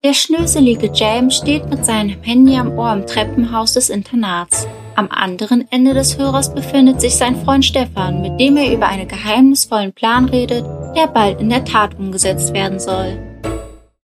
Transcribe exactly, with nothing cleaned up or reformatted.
Der schnöselige James steht mit seinem Handy am Ohr im Treppenhaus des Internats. Am anderen Ende des Hörers befindet sich sein Freund Stefan, mit dem er über einen geheimnisvollen Plan redet, der bald in der Tat umgesetzt werden soll.